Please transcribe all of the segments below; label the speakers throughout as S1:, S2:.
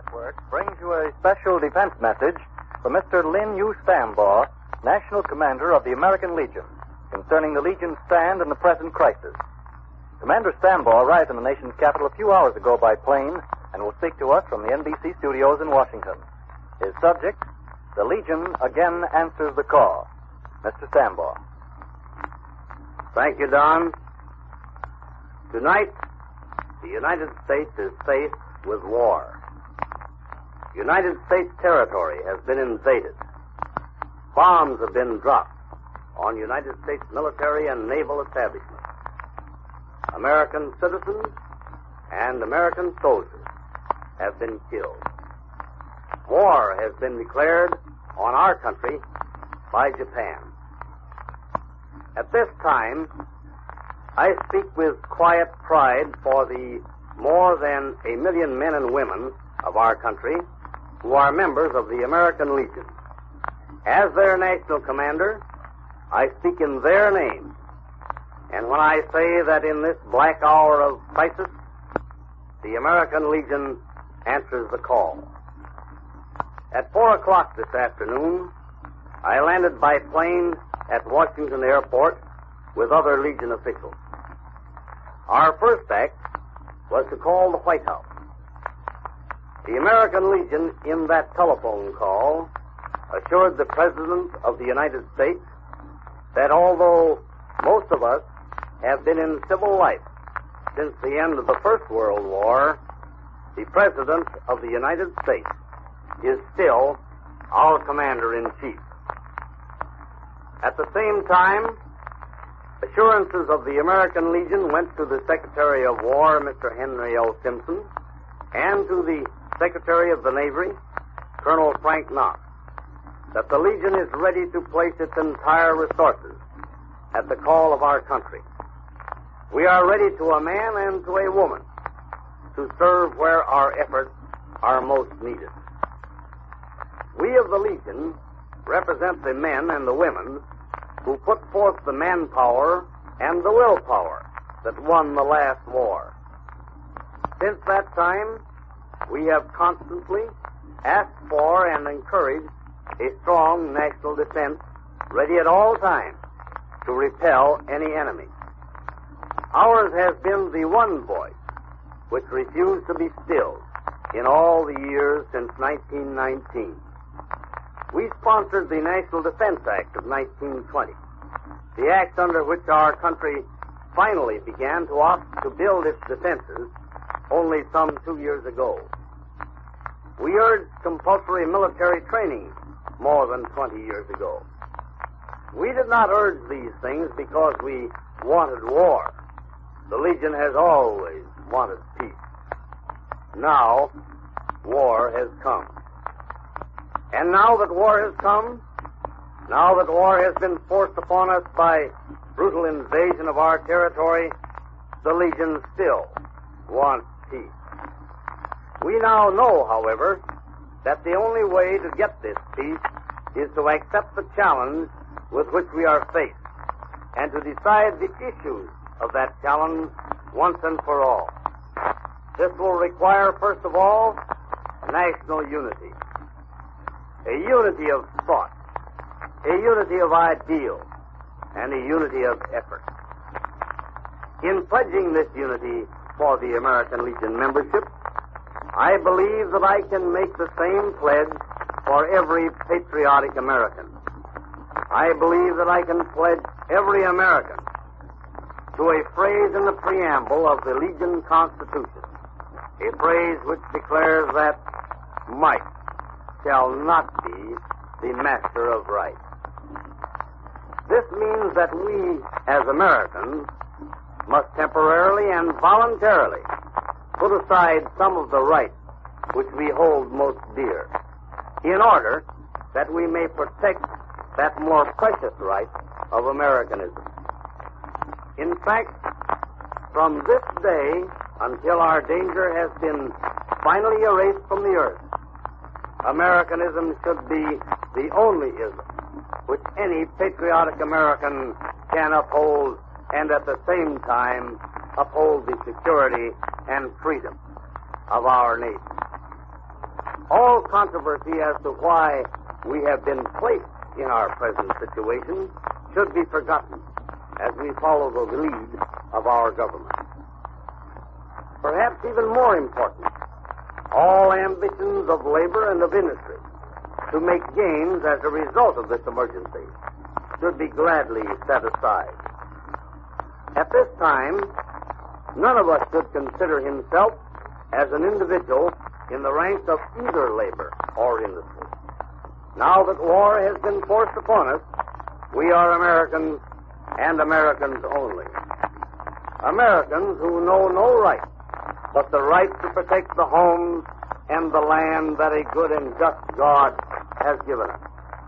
S1: Network brings you a special defense message from Mr. Lin U. Stambaugh, National Commander of the American Legion, concerning the Legion's stand in the present crisis. Commander Stambaugh arrived in the nation's capital a few hours ago by plane and will speak to us from the NBC studios in Washington. His subject, the Legion again answers the call. Mr. Stambaugh.
S2: Thank you, Don. Tonight, the United States is faced with war. United States territory has been invaded. Bombs have been dropped on United States military and naval establishments. American citizens and American soldiers have been killed. War has been declared on our country by Japan. At this time, I speak with quiet pride for the more than 1 million men and women of our country who are members of the American Legion. As their national commander, I speak in their name. And when I say that in this black hour of crisis, the American Legion answers the call. At 4 o'clock this afternoon, I landed by plane at Washington Airport with other Legion officials. Our first act was to call the White House. The American Legion, in that telephone call, assured the President of the United States that although most of us have been in civil life since the end of the First World War, the President of the United States is still our Commander-in-Chief. At the same time, assurances of the American Legion went to the Secretary of War, Mr. Henry L. Simpson, and to the Secretary of the Navy, Colonel Frank Knox, that the Legion is ready to place its entire resources at the call of our country. We are ready to a man and to a woman to serve where our efforts are most needed. We of the Legion represent the men and the women who put forth the manpower and the willpower that won the last war. Since that time, we have constantly asked for and encouraged a strong national defense ready at all times to repel any enemy. Ours has been the one voice which refused to be stilled in all the years since 1919. We sponsored the National Defense Act of 1920, the act under which our country finally began to opt to build its defenses only some 2 years ago. We urged compulsory military training more than 20 years ago. We did not urge these things because we wanted war. The Legion has always wanted peace. Now, war has come. And now that war has come, now that war has been forced upon us by brutal invasion of our territory, the Legion still wants peace. We now know, however, that the only way to get this peace is to accept the challenge with which we are faced and to decide the issues of that challenge once and for all. This will require, first of all, national unity. A unity of thought, a unity of ideals, and a unity of effort. In pledging this unity for the American Legion membership, I believe that I can make the same pledge for every patriotic American. I believe that I can pledge every American to a phrase in the preamble of the Legion Constitution, a phrase which declares that might shall not be the master of right. This means that we, as Americans, must temporarily and voluntarily put aside some of the rights which we hold most dear, in order that we may protect that more precious right of Americanism. In fact, from this day until our danger has been finally erased from the earth, Americanism should be the only ism which any patriotic American can uphold and at the same time uphold the security and freedom of our nation. All controversy as to why we have been placed in our present situation should be forgotten as we follow the lead of our government. Perhaps even more important, all ambitions of labor and of industry to make gains as a result of this emergency should be gladly set aside. At this time, none of us should consider himself as an individual in the ranks of either labor or industry. Now that war has been forced upon us, we are Americans and Americans only. Americans who know no right but the right to protect the homes and the land that a good and just God has given us.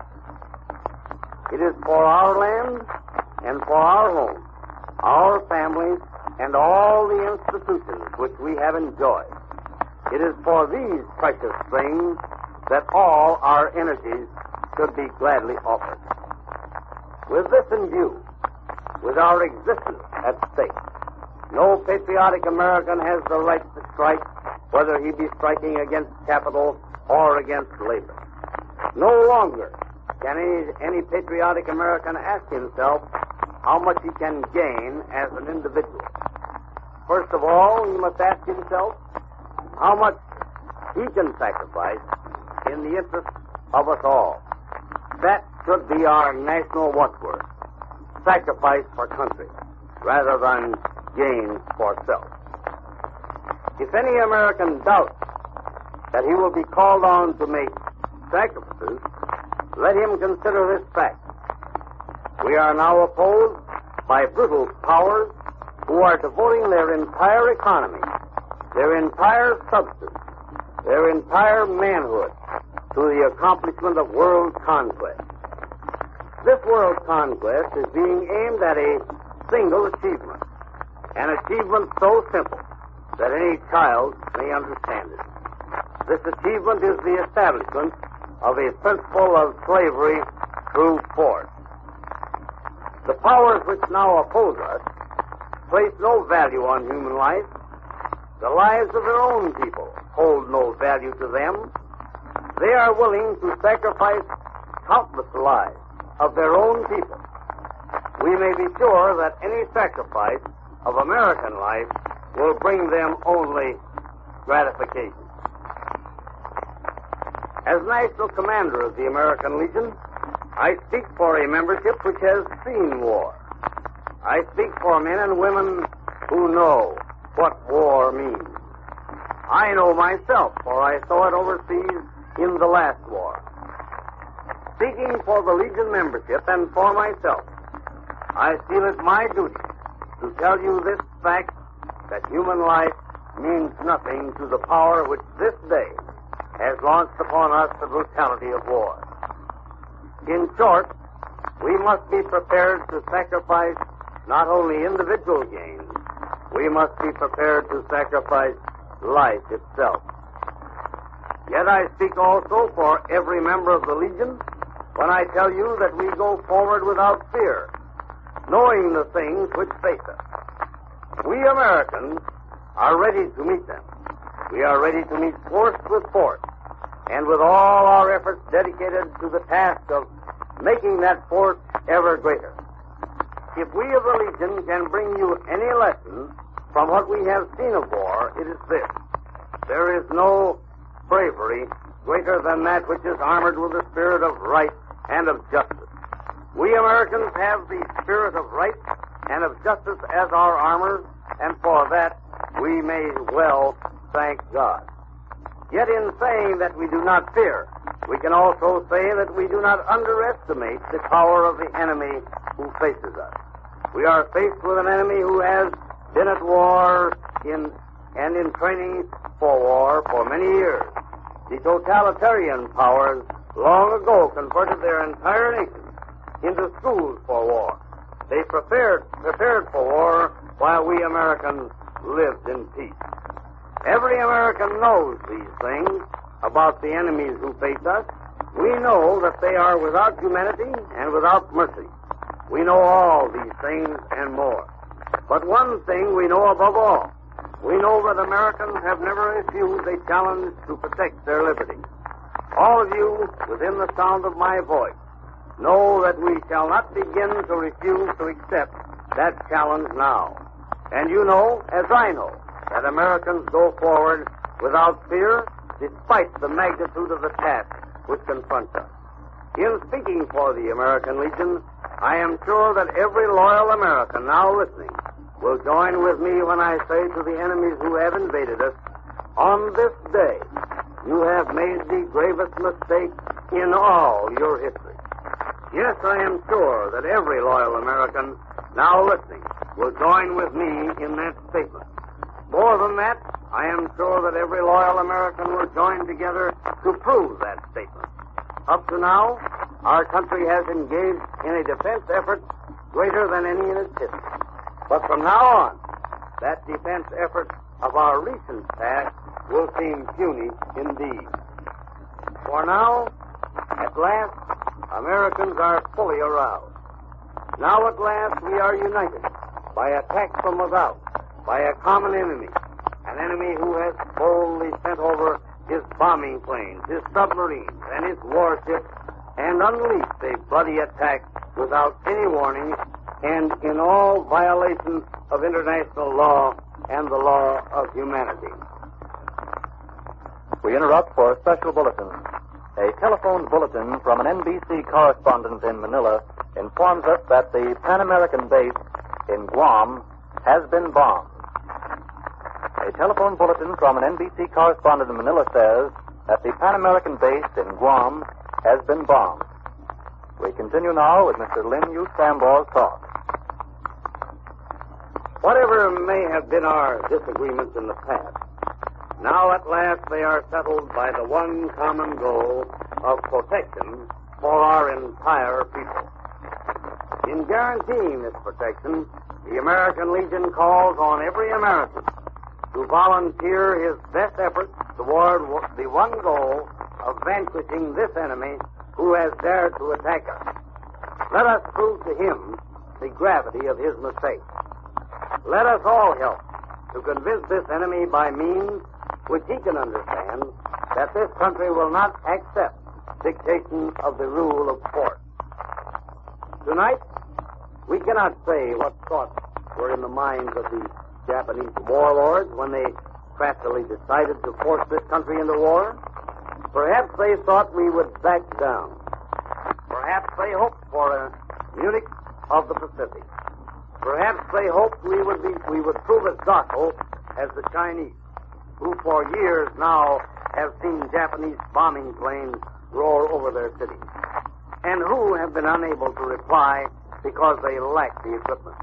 S2: It is for our land and for our homes, our families, and all the institutions which we have enjoyed. It is for these precious things that all our energies should be gladly offered. With this in view, with our existence at stake, no patriotic American has the right to strike, whether he be striking against capital or against labor. No longer can any patriotic American ask himself how much he can gain as an individual. First of all, he must ask himself how much he can sacrifice in the interest of us all. That should be our national watchword. Sacrifice for country, rather than gain for self. If any American doubts that he will be called on to make sacrifices, let him consider this fact. We are now opposed by brutal powers who are devoting their entire economy, their entire substance, their entire manhood to the accomplishment of world conquest. This world conquest is being aimed at a single achievement, an achievement so simple that any child may understand it. This achievement is the establishment of a principle of slavery through force. The powers which now oppose us place no value on human life. The lives of their own people hold no value to them. They are willing to sacrifice countless lives of their own people. We may be sure that any sacrifice of American life will bring them only gratification. As National Commander of the American Legion, I speak for a membership which has seen war. I speak for men and women who know what war means. I know myself, for I saw it overseas in the last war. Speaking for the Legion membership and for myself, I feel it my duty to tell you this fact, that human life means nothing to the power which this day has launched upon us the brutality of war. In short, we must be prepared to sacrifice not only individual gains, we must be prepared to sacrifice life itself. Yet I speak also for every member of the Legion when I tell you that we go forward without fear, knowing the things which face us. We Americans are ready to meet them. We are ready to meet force with force, and with all our efforts dedicated to the task of making that force ever greater. If we of the Legion can bring you any lesson from what we have seen of war, it is this. There is no bravery greater than that which is armored with the spirit of right and of justice. We Americans have the spirit of right and of justice as our armor, and for that we may well thank God. Yet in saying that we do not fear, we can also say that we do not underestimate the power of the enemy who faces us. We are faced with an enemy who has been at war in training for war for many years. The totalitarian powers long ago converted their entire nation into schools for war. They prepared for war while we Americans lived in peace. Every American knows these things about the enemies who face us. We know that they are without humanity and without mercy. We know all these things and more. But one thing we know above all, We know that Americans have never refused a challenge to protect their liberty. All of you, within the sound of my voice, know that we shall not begin to refuse to accept that challenge now. And you know, as I know, that Americans go forward without fear, despite the magnitude of the task which confronts us. In speaking for the American Legion, I am sure that every loyal American now listening will join with me when I say to the enemies who have invaded us, on this day, you have made the gravest mistake in all your history. Yes, I am sure that every loyal American now listening will join with me in that statement. More than that, I am sure that every loyal American will join together to prove that statement. Up to now, our country has engaged in a defense effort greater than any in its history. But from now on, that defense effort of our recent past will seem puny indeed. For now, at last, Americans are fully aroused. Now at last we are united by attack from without, by a common enemy, an enemy who has boldly sent over his bombing planes, his submarines, and his warships, and unleashed a bloody attack without any warning and in all violation of international law and the law of humanity.
S1: We interrupt for a special bulletin. A telephone bulletin from an NBC correspondent in Manila informs us that the Pan American base in Guam has been bombed. A telephone bulletin from an NBC correspondent in Manila says that the Pan American base in Guam has been bombed. We continue now with Mr. Lin Yu Stambaugh's talk.
S2: Whatever may have been our disagreements in the past, now at last they are settled by the one common goal of protection for our entire people. In guaranteeing this protection, the American Legion calls on every American to volunteer his best efforts toward the one goal of vanquishing this enemy who has dared to attack us. Let us prove to him the gravity of his mistake. Let us all help to convince this enemy by means which he can understand that this country will not accept dictation of the rule of force. Tonight, we cannot say what thoughts were in the minds of the Japanese warlords when they craftily decided to force this country into war. Perhaps they thought we would back down. Perhaps they hoped for a Munich of the Pacific. Perhaps they hoped we would prove as docile as the Chinese, who for years now have seen Japanese bombing planes roar over their cities, and who have been unable to reply because they lack the equipment.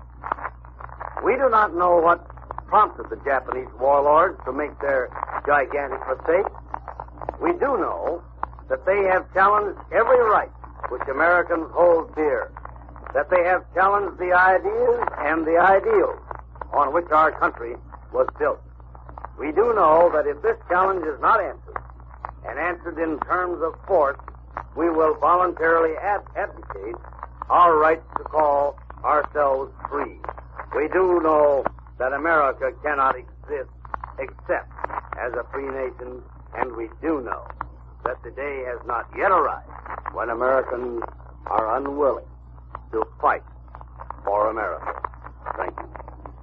S2: We do not know what prompted the Japanese warlords to make their gigantic mistake. We do know that they have challenged every right which Americans hold dear, that they have challenged the ideas and the ideals on which our country was built. We do know that if this challenge is not answered, and answered in terms of force, we will voluntarily abdicate our right to call ourselves free. We do know that America cannot exist except as a free nation, and we do know that the day has not yet arrived when Americans are unwilling to fight for America. Thank you.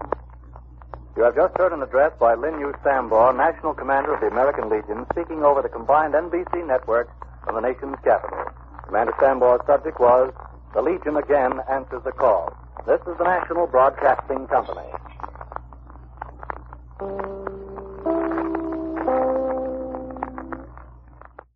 S1: You have just heard an address by Lin Yu Stambaugh, National Commander of the American Legion, speaking over the combined NBC network from the nation's capital. Commander Stambaugh's subject was, "The Legion Again Answers the Call." This is the National Broadcasting Company.